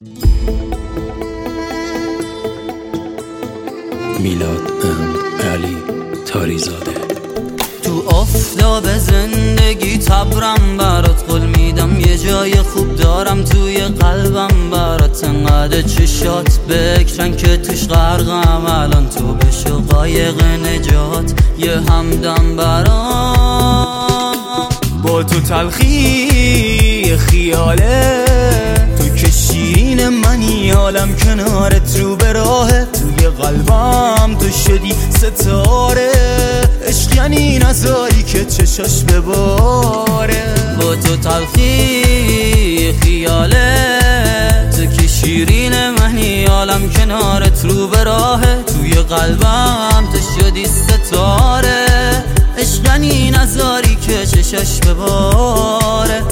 میلاد علی تاریزاده. تو آفتاب زندگی تبرم برات قول میدم، یه جای خوب دارم توی قلبم برات، انقدر چشات بکشن که توش غرقم، الان تو بشو قایق نجات، یه همدم برام. با تو تلخی خیاله، تو که شیرین منی، عالم کنارت رو به راهه، توی قلبم تو شدی ستاره، عشق یعنی نذاری که چشاش بباره. با تو تلخی خیاله، تو که شیرین منی، عالم کنارت رو به راهه، توی قلبم تو شدی ستاره، عشق یعنی نذاری که چشاش بباره.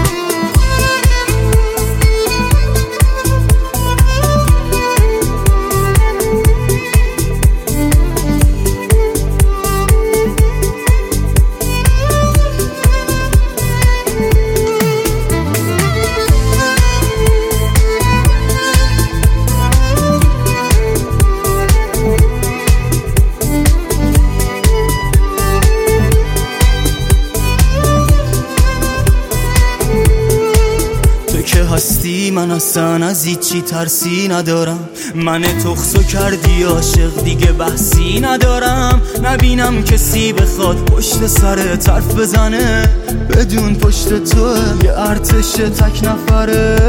هستی من اصلا از هیچی ترسی ندارم، من تخصو کردی عاشق دیگه بحثی ندارم، نبینم کسی بخواد پشت سر حرف بزنه، بدون پشت توه یه ارتش تک نفره.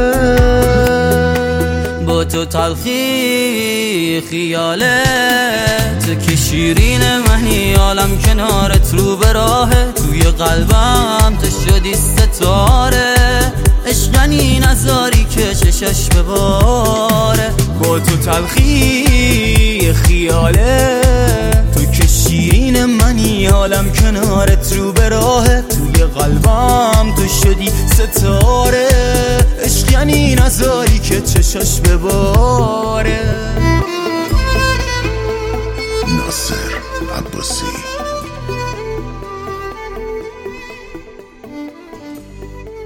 با تو تلخی خیاله، تو که شیرین منی، عالم کنارت رو به راهه، توی قلبم تو شدی ستاره، عشق یعنی نذاری که چشاش بباره. با تو تلخی خیاله، تو که شیرین منی، عالم کنارت رو به راهه، توی قلبم تو شدی ستاره، عشق یعنی نذاری که چشاش بباره. ناصر عباسی.